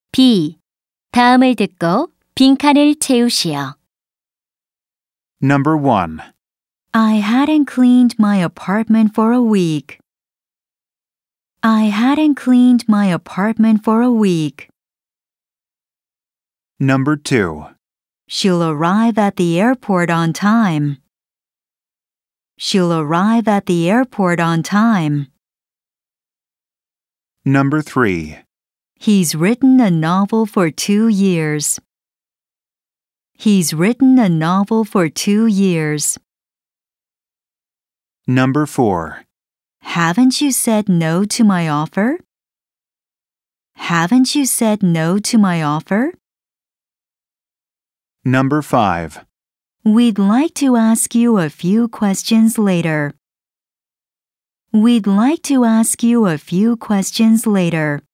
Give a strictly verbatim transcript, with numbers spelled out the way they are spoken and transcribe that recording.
B. 다음을 듣고 빈칸을 채우시오. Number one. I hadn't cleaned my apartment for a week. I hadn't cleaned my apartment for a week. Number two. She'll arrive at the airport on time. She'll arrive at the airport on time. Number three. He's written a novel for two years. He's written a novel for two years. Number four. Haven't you said no to my offer? Haven't you said no to my offer? Number five. We'd like to ask you a few questions later. We'd like to ask you a few questions later.